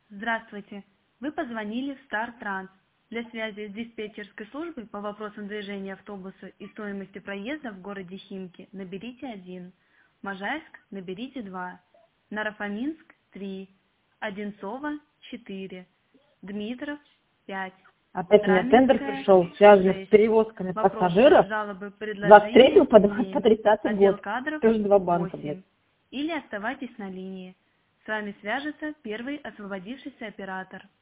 Здравствуйте. Вы позвонили в Star Trans. Для связи с диспетчерской службой по вопросам движения автобуса и стоимости проезда в городе Химки наберите 1. Можайск наберите 2. Наро-Фоминск 3. Одинцово 4. Дмитров 5. Опять у меня тендер пришел, связанный с перевозками пассажиров Жалобы, с 23 по 7. 30 Отдел год. кадров Тоже два банка, 8. блядь. Или оставайтесь на линии. С вами свяжется первый освободившийся оператор.